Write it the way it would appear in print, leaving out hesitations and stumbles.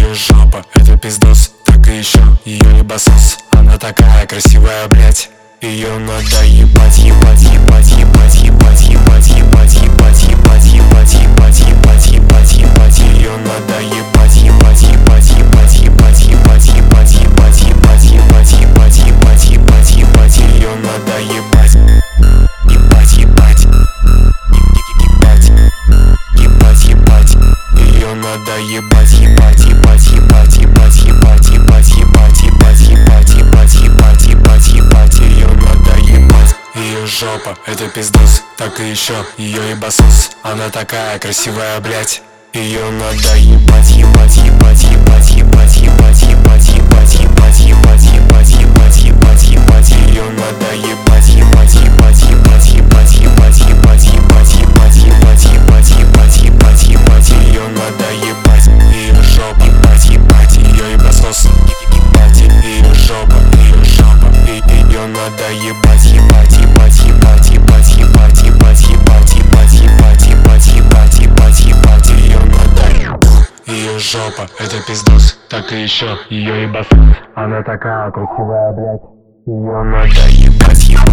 Ее жопа, это пиздос, так и еще ее ебасос. Она такая красивая, блять. Ее надо ебать, ебать, ебать, ебать, ебать, ебать, ебать, ебать, ебать, ебать, ебать, ебать, ебать, ебать. Ее надо ебать, ебать, ебать, ебать, ебать, ебать, ебать, ебать, ебать, ебать, ебать, ебать, ебать, ебать. Ее надо ебать, ебать, ебать, ебать, ебать, ебать. Ее надо ебать, ебать, ебать, ебать, ебать, ебать, ебать, ебать, ебать, ебать, ебать, ебать, ебать, ебать. Ее надо ебать. Ее жопа, это пиздос, так и еще ее ебасос. Она такая красивая, блять. Ее надо ебать, ебать, ебать, ебать, ебать, ебать, ебать, ебать, ебать, ебать, ебать, ебать, ебать, ебать. Ее надо ебать, ебать, ебать, ебать, ебать, ебать, ебать, ебать, ебать, ебать, ебать, ебать, ебать, ебать. Ее надо ебать. Ее жопа, ебать, ебать, ее ебасос. Ебать, ее жопа, ее жопа. Ее надо ебать, ебать, ебать, ебать, ебать, ебать, ебать, ебать, ебать, ебать, ебать, ебать, ебать, ебать. Ее надо. Ее жопа, это пиздос, так и еще ее ебасос. Она такая красивая, блять. Ее надо ебать, ебать.